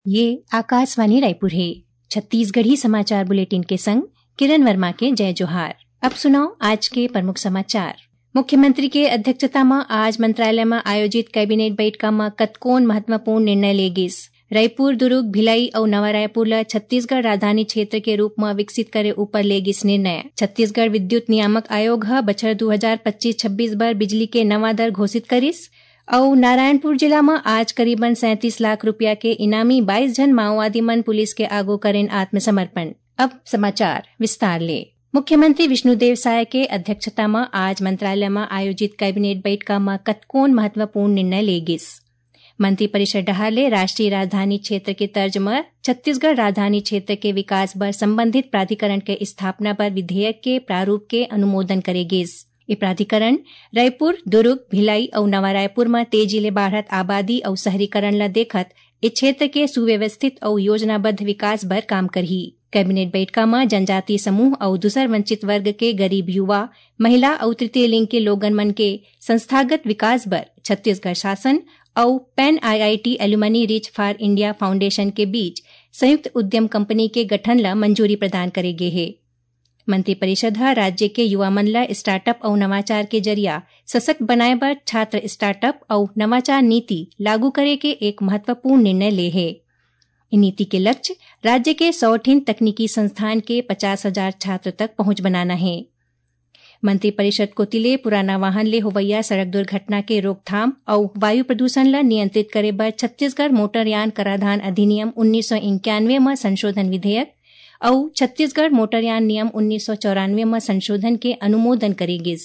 ये आकाशवाणी रायपुर है। छत्तीसगढ़ी समाचार बुलेटिन के संग किरण वर्मा के जय जोहार। अब सुनाओ आज के प्रमुख समाचार। मुख्यमंत्री के अध्यक्षता में आज मंत्रालय में आयोजित कैबिनेट बैठक में कतकोन महत्वपूर्ण निर्णय ले गिस। रायपुर, दुर्ग, भिलाई और नवा रायपुर ला छत्तीसगढ़ राजधानी क्षेत्र के रूप में विकसित करे ऊपर ले गिस निर्णय। छत्तीसगढ़ विद्युत नियामक आयोग बछर 2025-26 बर बिजली के नवा दर घोषित करिस और नारायणपुर जिला में आज करीबन 37 लाख रुपया के इनामी 22 जन माओवादी मन पुलिस के आगो करेन आत्मसमर्पण। अब समाचार विस्तार ले। मुख्यमंत्री विष्णुदेव साय के अध्यक्षता में आज मंत्रालय में आयोजित कैबिनेट बैठक में कतकोन महत्वपूर्ण निर्णय ले गिस। मंत्रिपरिषद डहाले राष्ट्रीय राजधानी क्षेत्र के तर्ज में छत्तीसगढ़ राजधानी क्षेत्र के विकास पर संबंधित प्राधिकरण के स्थापना पर विधेयक के प्रारूप के अनुमोदन करेगिस। ये प्राधिकरण रायपुर, दुर्ग, भिलाई और नवा रायपुर में तेजी ले बढ़त आबादी और शहरीकरण ला देखत इस क्षेत्र के सुव्यवस्थित और योजनाबद्ध विकास पर काम करही। कैबिनेट बैठक में जनजातीय समूह और दूसर वंचित वर्ग के गरीब युवा, महिला और तृतीय लिंग के लोगन मन के संस्थागत विकास पर छत्तीसगढ़ शासन और pan IIT alumni reach for India foundation के बीच संयुक्त उद्यम कंपनी के गठन ला मंजूरी प्रदान करेगे है। मंत्रिपरिषद राज्य के युवा मन ला स्टार्टअप और नवाचार के जरिया सशक्त बनाए बर छात्र स्टार्टअप और नवाचार नीति लागू करे के एक महत्वपूर्ण निर्णय ले है। नीति के लक्ष्य राज्य के 100 तकनीकी संस्थान के 50,000 छात्र तक पहुंच बनाना है। मंत्रिपरिषद को तिले पुराना वाहन ले होवैया सड़क दुर्घटना के रोकथाम और वायु प्रदूषण ला नियंत्रित करे बर छत्तीसगढ़ मोटरयान कराधान अधिनियम 1991 में संशोधन विधेयक और छत्तीसगढ़ मोटरयान नियम 1994 में संशोधन के अनुमोदन करेगिस।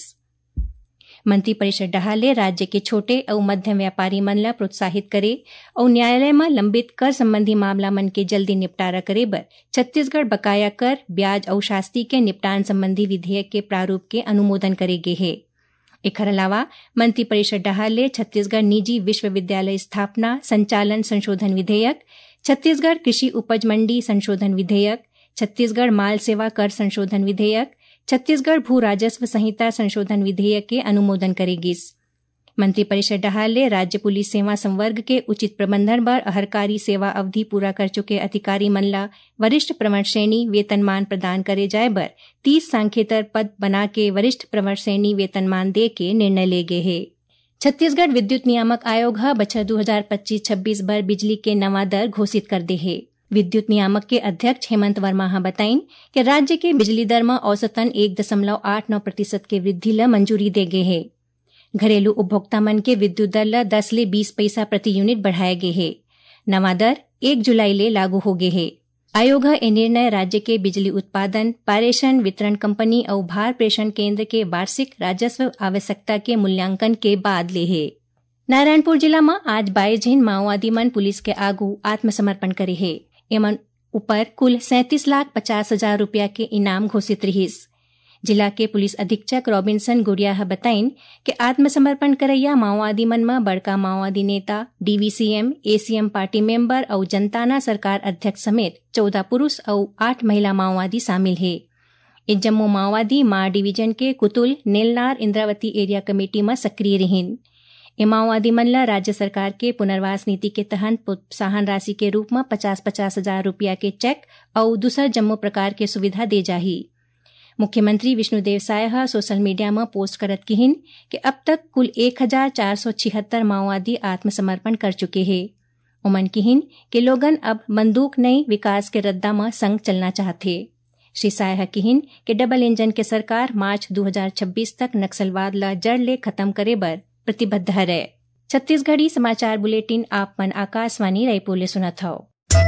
मंत्रिपरिषद डहाले राज्य के छोटे और मध्यम व्यापारी मन ला प्रोत्साहित करे और न्यायालय में लंबित कर संबंधी मामला मन के जल्दी निपटारा करे बर छत्तीसगढ़ बकाया कर, ब्याज और शास्ति के निपटान संबंधी विधेयक के प्रारूप के अनुमोदन करेगे है। एकर अलावा मंत्रिपरिषद डहाले छत्तीसगढ़ निजी विश्वविद्यालय स्थापना संचालन संशोधन विधेयक, छत्तीसगढ़ कृषि उपज मंडी संशोधन विधेयक, छत्तीसगढ़ माल सेवा कर संशोधन विधेयक, छत्तीसगढ़ भू राजस्व संहिता संशोधन विधेयक के अनुमोदन करेगिस। मंत्रिपरिषद डहाले राज्य पुलिस सेवा संवर्ग के उचित प्रबंधन पर अहरकारी सेवा अवधि पूरा कर चुके अधिकारी मन ला वरिष्ठ प्रवर श्रेणी वेतनमान प्रदान करे जाए बर 30 सांख्येतर पद बना के वरिष्ठ प्रवर श्रेणी वेतनमान दे के निर्णय ले गए है। छत्तीसगढ़ विद्युत नियामक आयोग बछर 2025-26 बर बिजली के नवा दर घोषित कर दे है। विद्युत नियामक के अध्यक्ष हेमंत वर्मा बताइन कि राज्य के बिजली दर में औसतन 1.89% के वृद्धि ला मंजूरी दे गए है। घरेलू उपभोक्ता मन के विद्युत दर ला 10 ले 20 पैसा प्रति यूनिट बढ़ाया गए है। नवा दर 1 जुलाई ले लागू हो गए है। आयोग ये निर्णय राज्य के बिजली उत्पादन, पारेषण, वितरण कंपनी और भार प्रेषण केंद्र के वार्षिक राजस्व आवश्यकता के मूल्यांकन के बाद ले है। नारायणपुर जिला में आज 22 जन माओवादी मन पुलिस के आगू आत्मसमर्पण करे है। एमन ऊपर कुल 37,50,000 रुपया के इनाम घोषित रहिस। जिला के पुलिस अधीक्षक रॉबिन्सन गुड़िया बताइन कि आत्मसमर्पण करैया माओवादी मन में बड़का माओवादी नेता, DVCM, ACM पार्टी मेंबर और जनताना सरकार अध्यक्ष समेत 14 पुरुष और 8 महिला माओवादी शामिल है। इस जम्मू माओवादी मार डिवीजन के कुतुल, नेलनार, इंद्रावती एरिया कमेटी में सक्रिय रहिन। ये माओवादी मन ला राज्य सरकार के पुनर्वास नीति के तहत प्रोत्साहन राशि के रूप में 50,000 रुपया के चेक और दूसर जम्मू प्रकार के सुविधा दे जाही। मुख्यमंत्री विष्णुदेव साय सोशल मीडिया में पोस्ट करत किहिन कि अब तक कुल 1,476 माओवादी आत्मसमर्पण कर चुके हैं। उमन किहिन कि लोगन अब बंदूक नहीं विकास के रद्दा में संग चलना चाहते। श्री साय किहिन कि डबल इंजन के सरकार मार्च 2026 तक नक्सलवाद ला जड़ ले खत्म करे बर प्रतिबद्ध है। छत्तीसगढ़ी समाचार बुलेटिन आप मन आकाशवाणी रायपुर ले सुनत हव।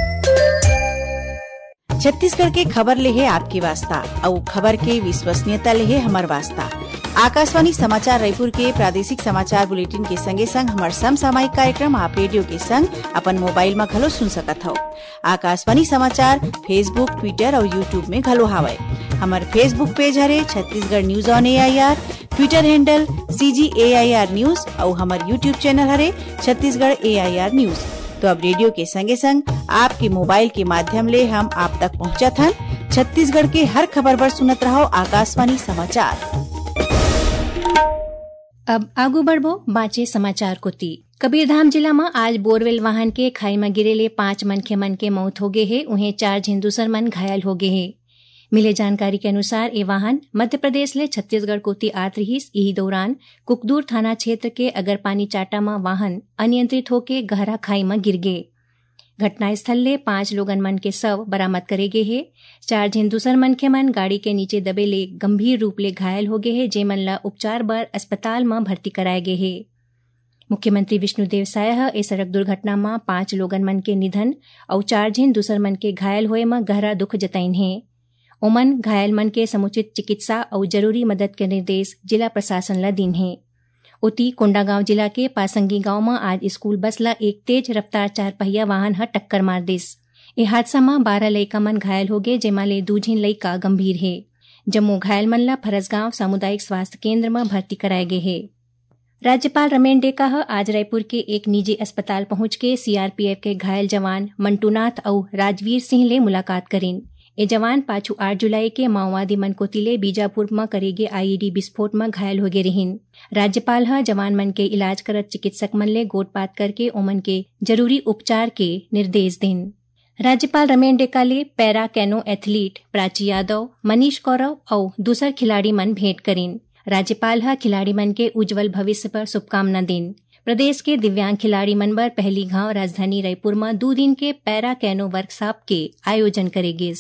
छत्तीसगढ़ के खबर ले है आपकी वास्ता और खबर के विश्वसनीयता ले है हमार वास्ता। आकाशवाणी समाचार रायपुर के प्रादेशिक समाचार बुलेटिन के संगे संग हमार समसामयिक कार्यक्रम आप रेडियो के संग अपन मोबाइल में घलो सुन सकत हो। आकाशवाणी समाचार फेसबुक, ट्विटर और यूट्यूब में घलो हावय। हमार फेसबुक पेज हरे Chhattisgarh news on AIR, Twitter handle CGAIR news और हमार यूट्यूब चैनल हरे छत्तीसगढ़ AIR न्यूज। तो अब रेडियो के संगे संग आपके मोबाइल के माध्यम ले हम आप तक पहुंचत हन। छत्तीसगढ़ के हर खबर पर सुनत रहो आकाशवाणी समाचार। अब आगू बढ़बो बाँचे समाचार कोती। कबीरधाम जिला में आज बोरवेल वाहन के खाई में गिरेले 5 मनखे मन के मौत हो गए है, उन्हें 4 झिन दूसर मन घायल हो गए है। मिले जानकारी के अनुसार ये वाहन मध्य प्रदेश ले छत्तीसगढ़ कोती आत रहीस। यही दौरान कुकदूर थाना क्षेत्र के अगरपानी चाटा में वाहन अनियंत्रित होके गहरा खाई में गिर गए। घटनास्थल ले 5 लोगन मन के शव बरामद करे गए है। 4 झिन दूसर मनखे मन गाड़ी के नीचे दबे ले गंभीर रूप ले घायल हो गए है, जेमन ला उपचार बर अस्पताल में भर्ती कराए गए है। मुख्यमंत्री विष्णुदेव साय ए सड़क दुर्घटना में 5 लोगन मन के निधन और 4 झिन दूसर मन के घायल होए में गहरा दुख जताइन है। ओमन घायल मन के समुचित चिकित्सा और जरूरी मदद के निर्देश जिला प्रशासन ला दिन है। उती कोंडागांव जिला के पासंगी गांव में आज स्कूल बस ला एक तेज रफ्तार 4 पहिया वाहन टक्कर मार दिस। ए हादसा में 12 लइका मन घायल हो गए, जेमा ले 2 झिन लइका गंभीर है। जम्मू घायल मन ला फरसगांव सामुदायिक स्वास्थ्य केंद्र में भर्ती कराए गए है। राज्यपाल रमेन डेका आज रायपुर के एक निजी अस्पताल पहुंच के सीआरपीएफ के घायल जवान मंटूनाथ और राजवीर सिंह ले मुलाकात करीन। ये जवान पाछू 8 जुलाई के माओवादी मन को तिले बीजापुर में करेगे आईईडी विस्फोट में घायल हो गए रहीन। राज्यपाल जवान मन के इलाज करत चिकित्सक मन ले गोटपात करके ओमन के जरूरी उपचार के निर्देश दिन। राज्यपाल रमेन डेका ले para canoe athlete Prachi Yadav, Manish Kaurav और दूसर खिलाड़ी मन भेंट करीन। राज्यपाल खिलाड़ी मन के उज्जवल भविष्य पर शुभकामना दिन। प्रदेश के दिव्यांग खिलाड़ी मन बर पहली गांव राजधानी रायपुर में 2 दिन के पैरा कैनो वर्कशॉप के आयोजन करेगी।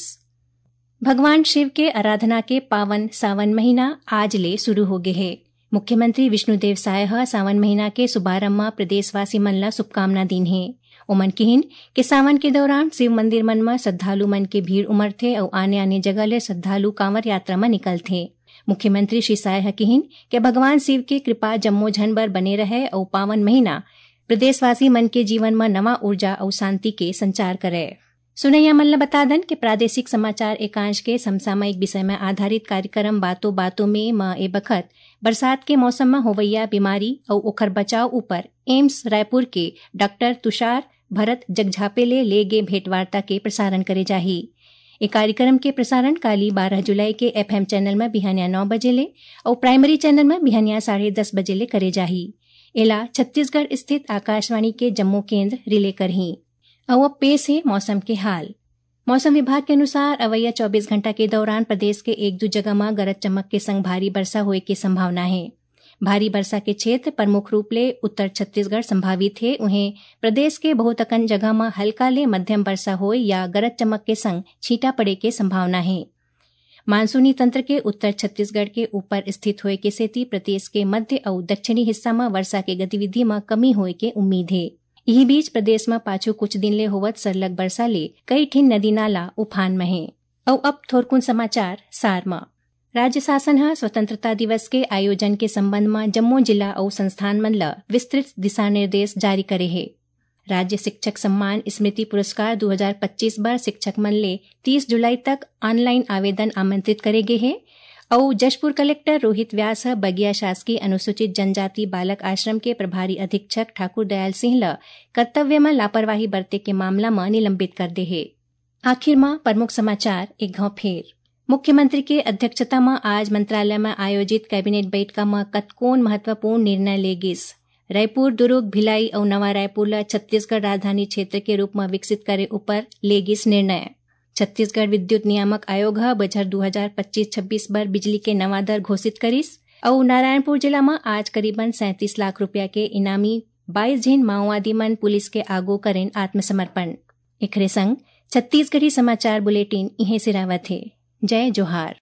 भगवान शिव के आराधना के पावन सावन महीना आज ले शुरू हो गए है। मुख्यमंत्री विष्णुदेव साय सावन महीना के शुभारंभ में प्रदेशवासी मन ला शुभकामना दिन है। ओमन किहिन के सावन के दौरान शिव मंदिर मन में श्रद्धालु मन के भीड़ उमड़थे और आने आने जगह ले श्रद्धालु कांवर यात्रा में निकलथे। मुख्यमंत्री श्री साय किहिन के भगवान शिव की कृपा जम्मो झन बर बने रहे और पावन महीना प्रदेशवासी मन के जीवन में नवा ऊर्जा और शांति के संचार करे। सुनैया मन ला बता दन के प्रादेशिक समाचार एकांश के समसामयिक विषय में आधारित कार्यक्रम बातों बातों में ए बखत बरसात के मौसम में होवैया बीमारी और ओखर बचाव ऊपर एम्स रायपुर के डॉक्टर तुषार भरत जगझापे ले गे भेंटवार्ता के प्रसारण करे जाही। ए कार्यक्रम के प्रसारण काली 12 जुलाई के FM चैनल में बिहानिया 9 बजे ले और प्राइमरी चैनल में बिहानिया 10:30 बजे ले करे जाही। एला छत्तीसगढ़ स्थित आकाशवाणी के जम्मू केंद्र रिले करही। अब पेश है मौसम के हाल। मौसम विभाग के अनुसार अवैया 24 घंटा के दौरान प्रदेश के 1-2 जगह में गरज चमक के संग भारी वर्षा होए की संभावना है। भारी वर्षा के क्षेत्र प्रमुख रूप ले उत्तर छत्तीसगढ़ संभावित है। उन्हें प्रदेश के बहुतकन जगह में हल्का ले मध्यम वर्षा होए या गरज चमक के संग छींटा पड़े के संभावना है। मानसूनी तंत्र के उत्तर छत्तीसगढ़ के ऊपर स्थित होए के सेती प्रदेश के मध्य और दक्षिणी हिस्सा में वर्षा के गतिविधि में कमी होए के उम्मीद है। यही बीच प्रदेश में पाछू कुछ दिन ले होवत सरलग बरसा ले कई ठिन नदी नाला उफान में है। और अब थोरकुन समाचार सार में। राज्य शासन स्वतंत्रता दिवस के आयोजन के संबंध में जम्मू जिला और संस्थान मन ला विस्तृत दिशा निर्देश जारी करे है। राज्य शिक्षक सम्मान स्मृति पुरस्कार 2025 बार शिक्षक मन ले 30 जुलाई तक ऑनलाइन आवेदन आमंत्रित करे गए है। और जशपुर कलेक्टर रोहित व्यास बगिया शासकीय अनुसूचित जनजाति बालक आश्रम के प्रभारी अधीक्षक ठाकुर दयाल सिंह ला कर्तव्य में लापरवाही बरते के मामला में निलंबित कर दे है। आखिर में प्रमुख समाचार एक घाव फेर। मुख्यमंत्री के अध्यक्षता में आज मंत्रालय में आयोजित कैबिनेट बैठक में कतकोन महत्वपूर्ण निर्णय लेगिस। रायपुर, दुर्ग, भिलाई और नवा रायपुर ला छत्तीसगढ़ राजधानी क्षेत्र के रूप में विकसित करे ऊपर लेगिस निर्णय। छत्तीसगढ़ विद्युत नियामक आयोग बजट 2025-26 पर बिजली के नवा दर घोषित करिस। और नारायणपुर जिला में आज करीबन 37 लाख रुपया के इनामी 22 झिन माओवादी मन पुलिस के आगो करेन आत्मसमर्पण। इखरे संग छत्तीसगढ़ी समाचार बुलेटिन इहे सिरावत है। जय जोहार।